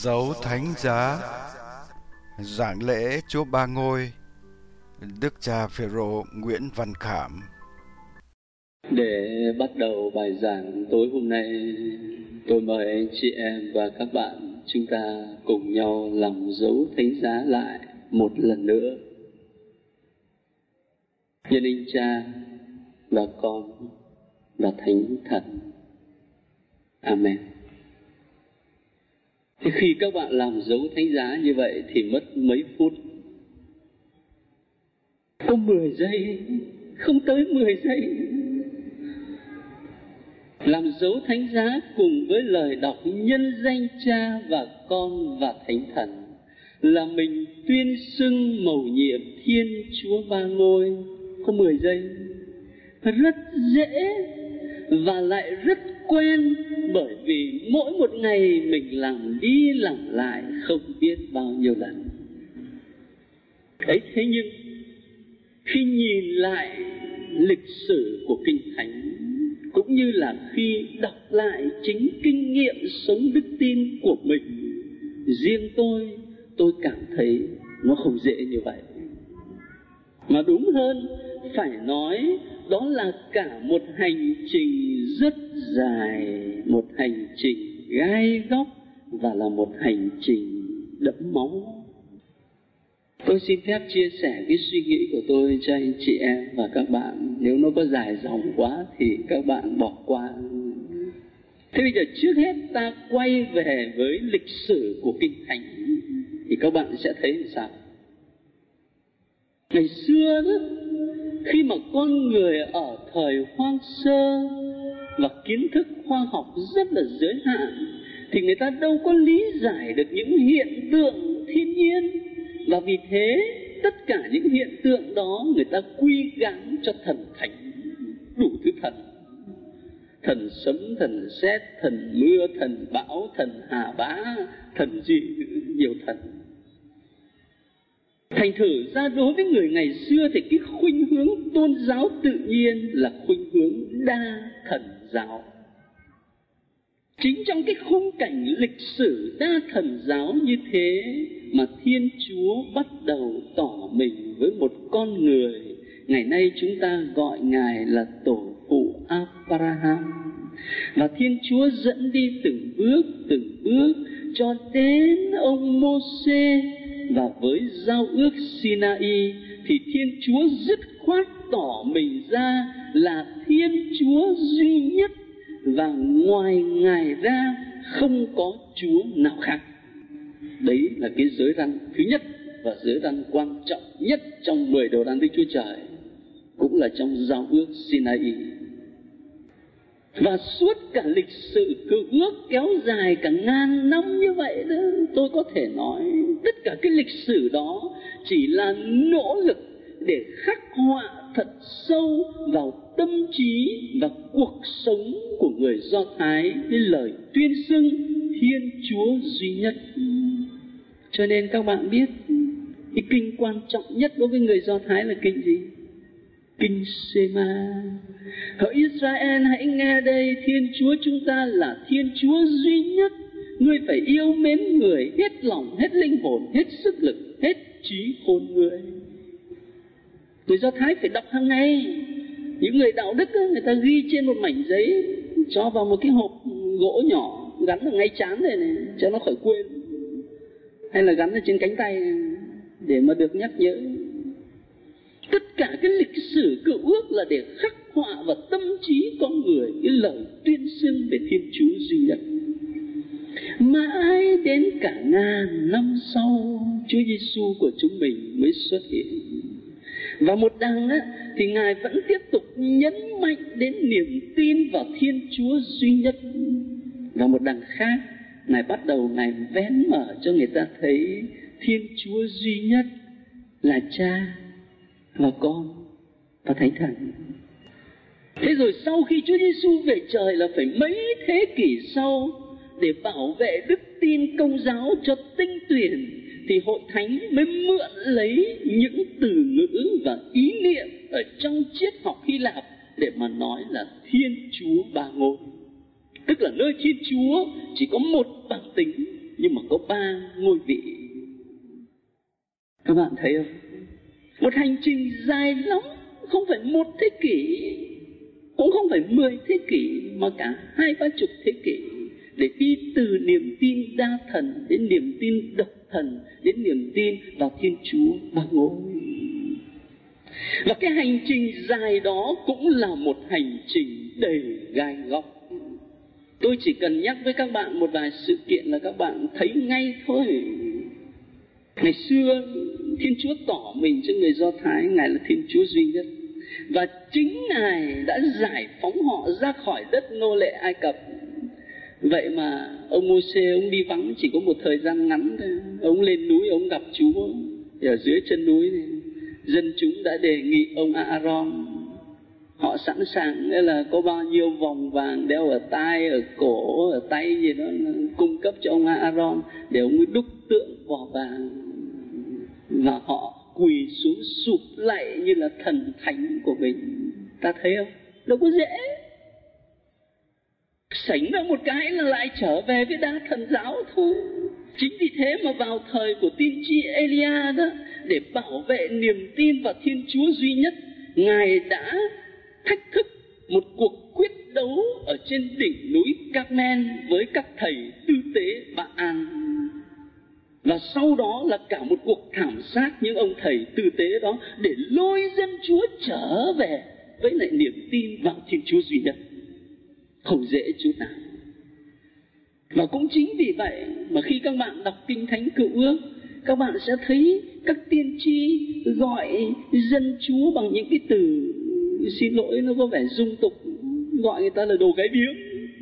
Dấu thánh giá. Giảng lễ Chúa Ba Ngôi. Đức cha Phêrô Nguyễn Văn Khảm. Để bắt đầu bài giảng tối hôm nay, tôi mời anh chị em và các bạn chúng ta cùng nhau làm dấu thánh giá lại một lần nữa. Nhân danh Cha và Con và Thánh Thần. Amen. Thì khi các bạn làm dấu thánh giá như vậy thì mất mấy phút? Có 10 giây, không tới 10 giây. Làm dấu thánh giá cùng với lời đọc nhân danh Cha và Con và Thánh Thần là mình tuyên xưng mầu nhiệm Thiên Chúa Ba Ngôi. Có 10 giây. Rất dễ và lại rất quen, bởi vì mỗi một ngày mình làm đi làm lại không biết bao nhiêu lần. Ấy thế nhưng khi nhìn lại lịch sử của Kinh Thánh, cũng như là khi đọc lại chính kinh nghiệm sống đức tin của mình, riêng tôi cảm thấy nó không dễ như vậy. Mà đúng hơn phải nói đó là cả một hành trình rất dài, một hành trình gai góc và là một hành trình đẫm máu. Tôi xin phép chia sẻ cái suy nghĩ của tôi cho anh chị em và các bạn. Nếu nó có dài dòng quá thì các bạn bỏ qua. Thế bây giờ trước hết ta quay về với lịch sử của Kinh Thánh thì các bạn sẽ thấy làm sao. Ngày xưa đó, khi mà con người ở thời hoang sơ và kiến thức khoa học rất là giới hạn, thì người ta đâu có lý giải được những hiện tượng thiên nhiên. Và vì thế tất cả những hiện tượng đó người ta quy gán cho thần thánh, đủ thứ thần. Thần sấm, thần sét, thần mưa, thần bão, thần hà bá, thần gì, nhiều thần. Thành thử ra đối với người ngày xưa thì cái khuynh hướng tôn giáo tự nhiên là khuynh hướng đa thần giáo. Chính trong cái khung cảnh lịch sử đa thần giáo như thế mà Thiên Chúa bắt đầu tỏ mình với một con người. Ngày nay chúng ta gọi Ngài là tổ phụ Abraham. Và Thiên Chúa dẫn đi từng bước cho đến ông Mô-sê. Và với giao ước Sinai thì Thiên Chúa dứt khoát tỏ mình ra là Thiên Chúa duy nhất, và ngoài Ngài ra không có Chúa nào khác. Đấy là cái giới răn thứ nhất và giới răn quan trọng nhất trong 10 điều răn Đức Chúa Trời, cũng là trong giao ước Sinai. Và suốt cả lịch sử cựu ước kéo dài cả ngàn năm như vậy đó, tôi có thể nói tất cả cái lịch sử đó chỉ là nỗ lực để khắc họa thật sâu vào tâm trí và cuộc sống của người Do Thái cái lời tuyên xưng Thiên Chúa duy nhất. Cho nên các bạn biết cái kinh quan trọng nhất đối với người Do Thái là kinh gì? Kinh Sê-ma. Hỡi Israel, hãy nghe đây, Thiên Chúa chúng ta là Thiên Chúa duy nhất. Ngươi phải yêu mến người hết lòng, hết linh hồn, hết sức lực, hết trí khôn người. Người Do Thái phải đọc hàng ngày. Những người đạo đức người ta ghi trên một mảnh giấy, cho vào một cái hộp gỗ nhỏ, gắn ở ngay trán này cho nó khỏi quên. Hay là gắn ở trên cánh tay để mà được nhắc nhớ. Tất cả cái lịch sử cựu ước là để khắc họa vào tâm trí con người cái lời tuyên xưng về Thiên Chúa duy nhất. Mãi đến cả ngàn năm sau, Chúa Giêsu của chúng mình mới xuất hiện. Và một đằng thì Ngài vẫn tiếp tục nhấn mạnh đến niềm tin vào Thiên Chúa duy nhất. Và một đằng khác, Ngài bắt đầu Ngài vén mở cho người ta thấy Thiên Chúa duy nhất là Cha và Con và Thánh Thần. Thế rồi sau khi Chúa Giêsu về trời là phải mấy thế kỷ sau, để bảo vệ đức tin công giáo cho tinh tuyển, thì hội thánh mới mượn lấy những từ ngữ và ý niệm ở trong triết học Hy Lạp để mà nói là Thiên Chúa Ba Ngôi. Tức là nơi Thiên Chúa chỉ có một bản tính, nhưng mà có 3 ngôi vị. Các bạn thấy không? Một hành trình dài lắm, không phải 1 thế kỷ, cũng không phải 10 thế kỷ, mà cả 20-30 thế kỷ, để đi từ niềm tin đa thần đến niềm tin độc thần, đến niềm tin vào Thiên Chúa Ba Ngôi. Và cái hành trình dài đó cũng là một hành trình đầy gai góc. Tôi chỉ cần nhắc với các bạn một vài sự kiện là các bạn thấy ngay thôi. Ngày xưa Thiên Chúa tỏ mình cho người Do Thái, Ngài là Thiên Chúa duy nhất, và chính Ngài đã giải phóng họ ra khỏi đất nô lệ Ai Cập. Vậy mà ông Mô-xê ông đi vắng chỉ có một thời gian ngắn thôi. Ông lên núi, ông gặp Chúa ở dưới chân núi này. Dân chúng đã đề nghị ông A-a-ron, họ sẵn sàng là có bao nhiêu vòng vàng đeo ở tai, ở cổ, ở tay gì đó cung cấp cho ông A-a-ron để ông ấy đúc tượng vỏ vàng, và họ quỳ xuống sụp lạy như là thần thánh của mình. Ta thấy không? Đâu có dễ. Sánh ra một cái là lại trở về với đa thần giáo thôi. Chính vì thế mà vào thời của tiên tri Elia đó, để bảo vệ niềm tin vào Thiên Chúa duy nhất, Ngài đã thách thức một cuộc quyết đấu ở trên đỉnh núi Carmel với các thầy tư tế Ba-an. Và sau đó là cả một cuộc thảm sát những ông thầy tư tế đó, để lôi dân Chúa trở về với lại niềm tin vào Thiên Chúa duy nhất. Không dễ chút nào. Và cũng chính vì vậy mà khi các bạn đọc Kinh Thánh Cựu Ước, các bạn sẽ thấy các tiên tri gọi dân Chúa bằng những cái từ, xin lỗi nó có vẻ dung tục, gọi người ta là đồ gái điếm.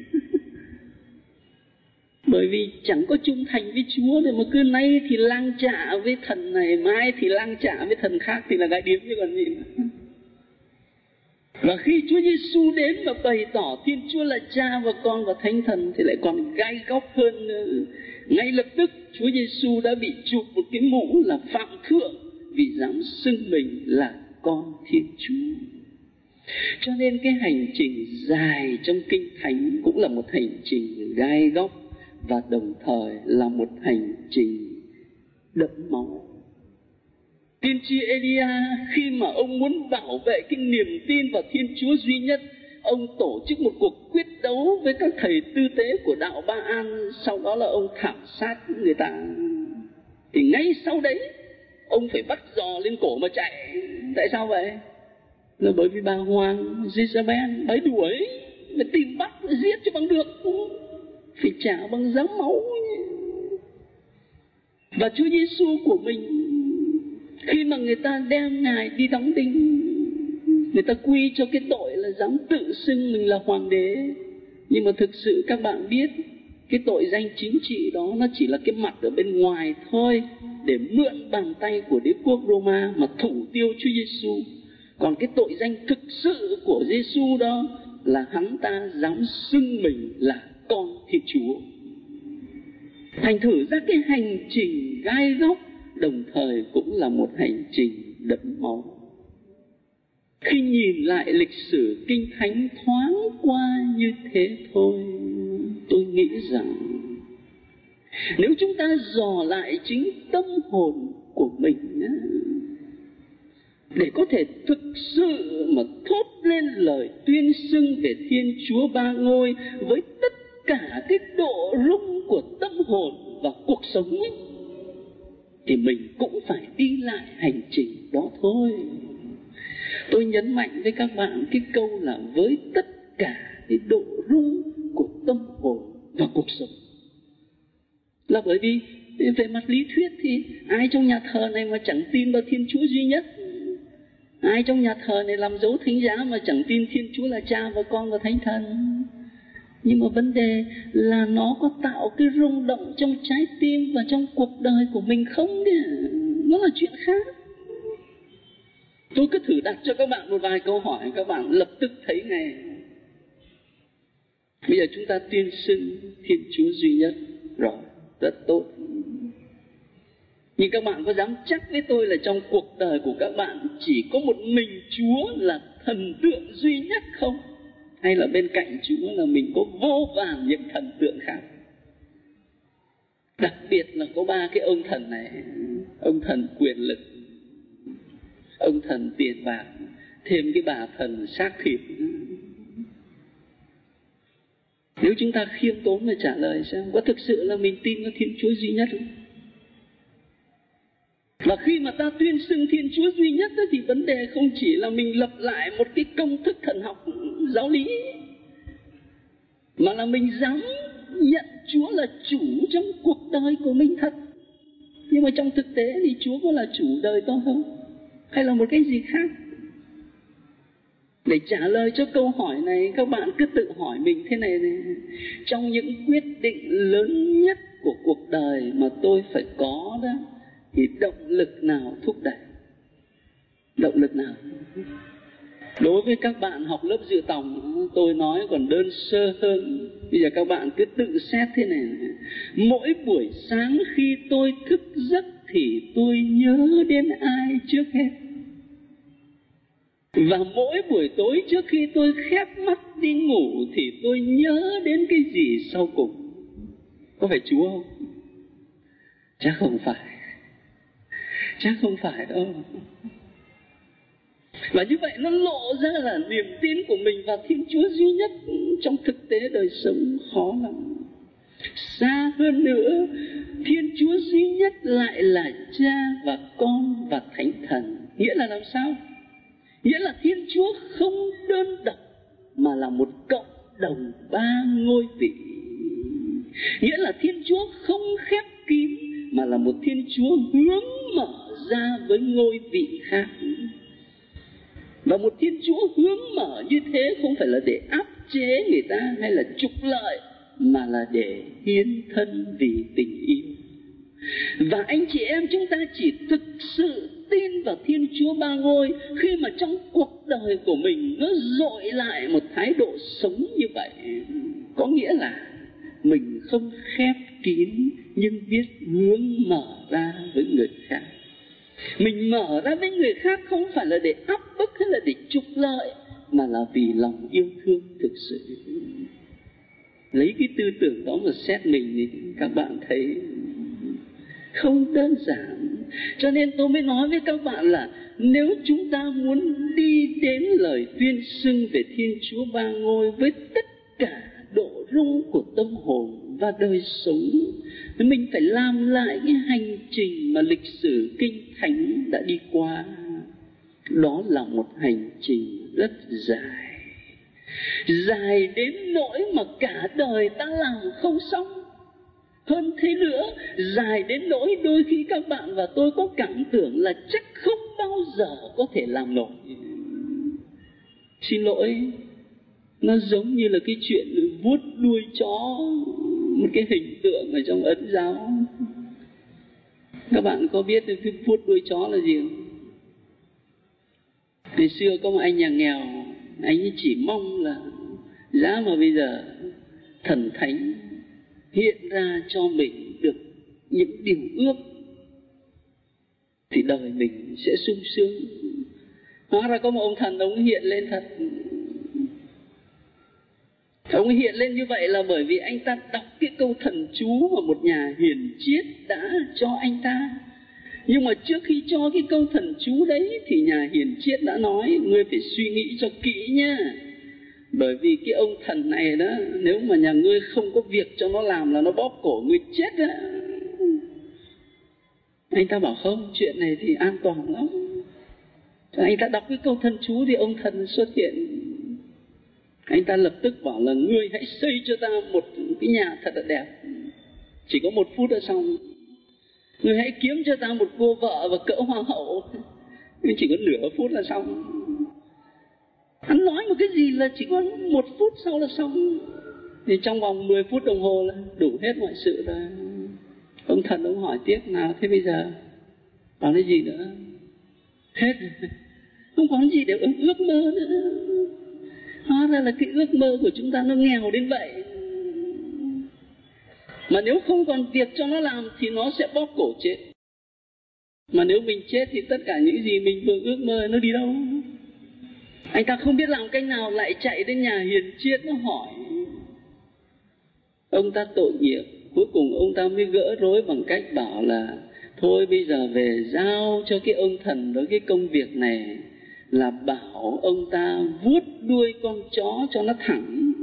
Bởi vì chẳng có trung thành với Chúa, để mà cứ nay thì lang chạ với thần này, mai thì lang chạ với thần khác, thì là gái điếm chứ còn gì nữa. Và khi Chúa Giêsu đến và bày tỏ Thiên Chúa là Cha và Con và Thánh Thần thì lại còn gai góc hơn nữa. Ngay lập tức Chúa Giêsu đã bị chụp một cái mũ là phạm thượng vì dám xưng mình là con Thiên Chúa. Cho nên cái hành trình dài trong Kinh Thánh cũng là một hành trình gai góc, và đồng thời là một hành trình đẫm máu. Tiên tri Elia khi mà ông muốn bảo vệ cái niềm tin vào Thiên Chúa duy nhất, ông tổ chức một cuộc quyết đấu với các thầy tư tế của đạo Ba-an. Sau đó là ông thảm sát người ta. Thì ngay sau đấy ông phải bắt giò lên cổ mà chạy. Tại sao vậy? Là bởi vì bà hoàng Jezabel bấy đuổi, mà tìm bắt giết cho bằng được, phải trả bằng giá máu. Và Chúa Giêsu của mình, khi mà người ta đem Ngài đi đóng đinh, người ta quy cho cái tội là dám tự xưng mình là hoàng đế. Nhưng mà thực sự các bạn biết, cái tội danh chính trị đó nó chỉ là cái mặt ở bên ngoài thôi, để mượn bàn tay của đế quốc Roma mà thủ tiêu Chúa Giêsu. Còn cái tội danh thực sự của Giêsu đó là hắn ta dám xưng mình là con Thiên Chúa. Thành thử ra cái hành trình gai góc đồng thời cũng là một hành trình đẫm máu. Khi nhìn lại lịch sử Kinh Thánh thoáng qua như thế thôi, tôi nghĩ rằng nếu chúng ta dò lại chính tâm hồn của mình để có thể thực sự mà thốt lên lời tuyên xưng về Thiên Chúa Ba Ngôi với tất cả cái độ rung của tâm hồn và cuộc sống ấy, thì mình cũng phải đi lại hành trình đó thôi. Tôi nhấn mạnh với các bạn cái câu là với tất cả cái độ rung của tâm hồn và cuộc sống. Là bởi vì về mặt lý thuyết thì ai trong nhà thờ này mà chẳng tin vào Thiên Chúa duy nhất? Ai trong nhà thờ này làm dấu thánh giá mà chẳng tin Thiên Chúa là Cha và Con và Thánh Thần? Nhưng mà vấn đề là nó có tạo cái rung động trong trái tim và trong cuộc đời của mình không kìa. Nó là chuyện khác. Tôi cứ thử đặt cho các bạn một vài câu hỏi, các bạn lập tức thấy ngay. Bây giờ chúng ta tuyên xưng Thiên Chúa duy nhất rồi, rất tốt. Nhưng các bạn có dám chắc với tôi là trong cuộc đời của các bạn chỉ có một mình Chúa là thần tượng duy nhất không? Hay là bên cạnh Chúa là mình có vô vàn những thần tượng khác? Đặc biệt là có ba cái ông thần này: ông thần quyền lực, ông thần tiền bạc, thêm cái bà thần xác thịt. Nếu chúng ta khiêm tốn mà trả lời xem, có thực sự là mình tin vào Thiên Chúa duy nhất không? Và khi mà ta tuyên xưng Thiên Chúa duy nhất thì vấn đề không chỉ là mình lập lại một cái công thức thần học giáo lý, mà là mình dám nhận Chúa là chủ trong cuộc đời của mình thật. Nhưng mà trong thực tế thì Chúa có là chủ đời tôi không? Hay là một cái gì khác? Để trả lời cho câu hỏi này, các bạn cứ tự hỏi mình thế này này: trong những quyết định lớn nhất của cuộc đời mà tôi phải có đó, thì động lực nào thúc đẩy? Động lực nào? Đối với các bạn học lớp dự tòng, tôi nói còn đơn sơ hơn. Bây giờ các bạn cứ tự xét thế này: mỗi buổi sáng khi tôi thức giấc thì tôi nhớ đến ai trước hết? Và mỗi buổi tối trước khi tôi khép mắt đi ngủ thì tôi nhớ đến cái gì sau cùng? Có phải Chúa không? Chắc không phải. Chắc không phải đâu. Và như vậy nó lộ ra là niềm tin của mình vào Thiên Chúa duy nhất trong thực tế đời sống khó lắm. Xa hơn nữa, Thiên Chúa duy nhất lại là Cha và Con và Thánh Thần. Nghĩa là làm sao? Nghĩa là Thiên Chúa không đơn độc mà là một cộng đồng ba ngôi vị. Nghĩa là Thiên Chúa không khép kín mà là một Thiên Chúa hướng mở ra với ngôi vị khác. Và một Thiên Chúa hướng mở như thế không phải là để áp chế người ta hay là trục lợi, mà là để hiến thân vì tình yêu. Và anh chị em chúng ta chỉ thực sự tin vào Thiên Chúa ba ngôi khi mà trong cuộc đời của mình nó dội lại một thái độ sống như vậy. Có nghĩa là mình không khép kín nhưng biết hướng mở ra với người khác. Mình mở ra với người khác không phải là để áp bức hay là để trục lợi, mà là vì lòng yêu thương thực sự. Lấy cái tư tưởng đó mà xét mình thì các bạn thấy không đơn giản. Cho nên tôi mới nói với các bạn là nếu chúng ta muốn đi đến lời tuyên xưng về Thiên Chúa ba ngôi với tất cả độ rung của tâm hồn và đời sống, thì mình phải làm lại cái hành trình mà lịch sử Kinh Thánh đã đi qua. Đó là một hành trình rất dài, dài đến nỗi mà cả đời ta làm không xong. Hơn thế nữa, dài đến nỗi đôi khi các bạn và tôi có cảm tưởng là chắc không bao giờ có thể làm nổi. Xin lỗi, nó giống như là cái chuyện vuốt đuôi chó, một cái hình tượng ở trong Ấn giáo. Các bạn có biết cái vuốt đuôi chó là gì không? Ngày xưa có một anh nhà nghèo, anh ấy chỉ mong là giá mà bây giờ thần thánh hiện ra cho mình được những điều ước thì đời mình sẽ sung sướng. Hóa ra có một ông thần, ông hiện lên thật. Ông hiện lên như vậy là bởi vì anh ta đọc cái câu thần chú mà một nhà hiền triết đã cho anh ta. Nhưng mà trước khi cho cái câu thần chú đấy thì nhà hiền triết đã nói: ngươi phải suy nghĩ cho kỹ nha, bởi vì cái ông thần này đó, nếu mà nhà ngươi không có việc cho nó làm là nó bóp cổ ngươi chết á. Anh ta bảo không, chuyện này thì an toàn lắm. Anh ta đọc cái câu thần chú thì ông thần xuất hiện. Anh ta lập tức bảo là ngươi hãy xây cho ta một cái nhà thật là đẹp, chỉ có 1 phút đã xong. Ngươi hãy kiếm cho ta một cô vợ và cỡ hoa hậu, chỉ có nửa phút là xong. Hắn nói một cái gì là chỉ có 1 phút sau là xong. Thì trong vòng 10 phút đồng hồ là đủ hết mọi sự rồi. Ông thần ông hỏi tiếp: nào thế bây giờ còn cái gì nữa? Hết rồi, không có gì để ước mơ nữa. Hóa ra là cái ước mơ của chúng ta nó nghèo đến vậy. Mà nếu không còn việc cho nó làm thì nó sẽ bóp cổ chết. Mà nếu mình chết thì tất cả những gì mình vừa ước mơ nó đi đâu? Anh ta không biết làm cách nào, lại chạy đến nhà hiền triết nó hỏi. Ông ta tội nghiệp, cuối cùng ông ta mới gỡ rối bằng cách bảo là thôi bây giờ về giao cho cái ông thần đó cái công việc này, là bảo ông ta vuốt đuôi con chó cho nó thẳng.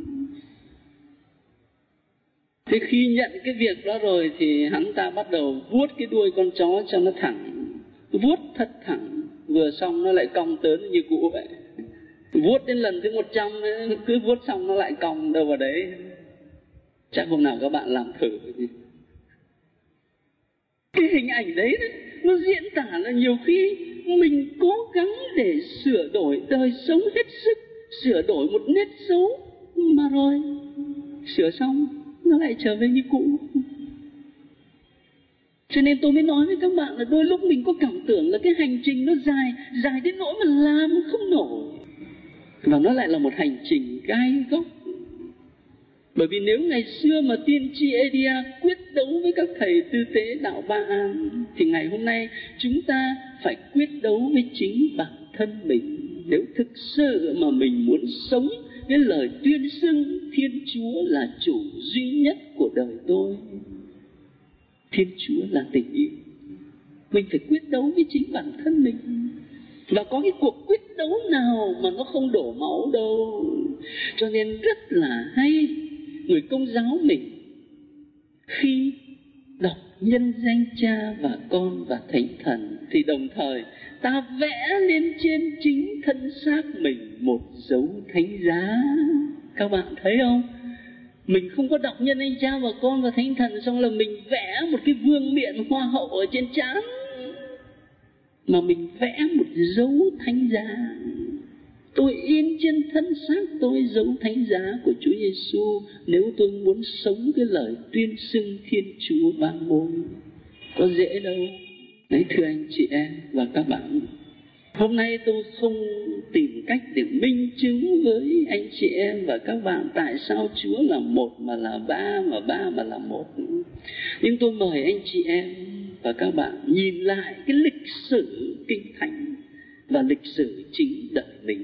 Thế khi nhận cái việc đó rồi thì hắn ta bắt đầu vuốt cái đuôi con chó cho nó thẳng, vuốt thật thẳng, vừa xong nó lại cong tớn như cũ vậy. Vuốt đến lần thứ 100 cứ vuốt xong nó lại cong đâu vào đấy. Chắc hôm nào các bạn làm thử. Cái hình ảnh đấy nó diễn tả là nhiều khi mình cố gắng để sửa đổi đời sống hết sức, sửa đổi một nét xấu, mà rồi sửa xong nó lại trở về như cũ. Cho nên tôi mới nói với các bạn là đôi lúc mình có cảm tưởng là cái hành trình nó dài đến nỗi mà làm không nổi. Và nó lại là một hành trình gai góc. Bởi vì nếu ngày xưa mà tiên tri Elia quyết đấu với các thầy tư tế đạo Ba An, thì ngày hôm nay chúng ta phải quyết đấu với chính bản thân mình. Nếu thực sự mà mình muốn sống cái lời tuyên xưng Thiên Chúa là chủ duy nhất của đời tôi, Thiên Chúa là tình yêu, mình phải quyết đấu với chính bản thân mình. Và có cái cuộc quyết đấu nào mà nó không đổ máu đâu. Cho nên rất là hay người Công giáo mình khi đọc nhân danh Cha và Con và Thánh Thần thì đồng thời ta vẽ lên trên chính thân xác mình một dấu thánh giá. Các bạn thấy không? Mình không có đọc nhân danh Cha và Con và Thánh Thần xong là mình vẽ một cái vương miện hoa hậu ở trên trán, mà mình vẽ một dấu thánh giá. Tôi in trên thân xác tôi dấu thánh giá của Chúa Giêsu nếu tôi muốn sống cái lời tuyên xưng Thiên Chúa vang ngôi. Có dễ đâu. Đấy, thưa anh chị em và các bạn, hôm nay tôi không tìm cách để minh chứng với anh chị em và các bạn tại sao Chúa là một mà là ba, mà ba mà là một. Nhưng tôi mời anh chị em và các bạn nhìn lại cái lịch sử Kinh Thánh và lịch sử chính đời mình.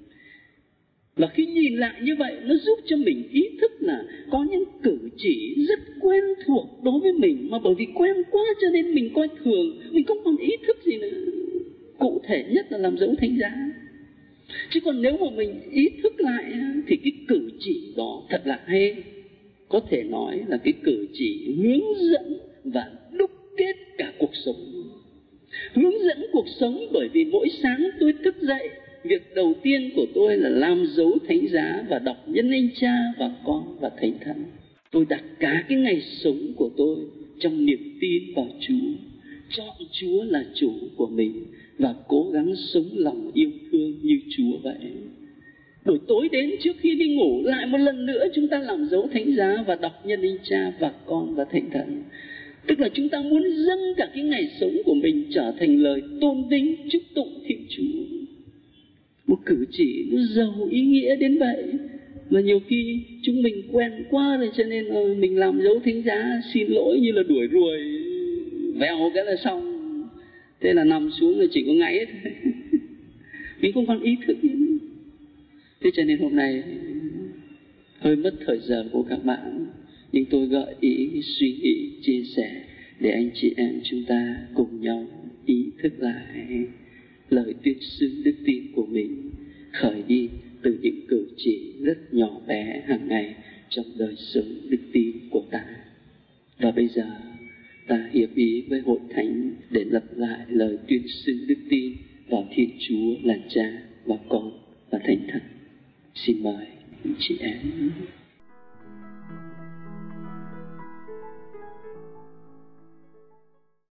Và khi nhìn lại như vậy, nó giúp cho mình ý thức là có những cử chỉ rất quen thuộc đối với mình, mà bởi vì quen quá cho nên mình coi thường, mình không còn ý thức gì nữa. Cụ thể nhất là làm dấu thánh giá. Chứ còn nếu mà mình ý thức lại thì cái cử chỉ đó thật là hay. Có thể nói là cái cử chỉ hướng dẫn và đúc kết cả cuộc sống. Hướng dẫn cuộc sống bởi vì mỗi sáng tôi thức dậy, việc đầu tiên của tôi là làm dấu thánh giá và đọc nhân danh Cha và Con và Thánh Thần. Tôi đặt cả cái ngày sống của tôi trong niềm tin vào Chúa, chọn Chúa là chủ của mình và cố gắng sống lòng yêu thương như Chúa vậy. Buổi tối đến trước khi đi ngủ lại một lần nữa chúng ta làm dấu thánh giá và đọc nhân danh Cha và Con và Thánh Thần. Tức là chúng ta muốn dâng cả cái ngày sống của mình trở thành lời tôn vinh chúc tụng Thiên Chúa. Một cử chỉ nó giàu ý nghĩa đến vậy. Mà nhiều khi chúng mình quen quá rồi cho nên mình làm dấu thánh giá xin lỗi như là đuổi ruồi, vèo cái là xong. Thế là nằm xuống là chỉ có ngáy thôi. Mình không còn ý thức nữa. Thế cho nên hôm nay hơi mất thời giờ của các bạn, nhưng tôi gợi ý, suy nghĩ, chia sẻ để anh chị em chúng ta cùng nhau ý thức lại lời tuyên xưng đức tin của mình, khởi đi từ những cử chỉ rất nhỏ bé hàng ngày trong đời sống đức tin của ta. Và bây giờ ta hiệp ý với hội thánh để lập lại lời tuyên xưng đức tin vào Thiên Chúa là Cha và Con và Thánh Thần. Xin mời anh chị em.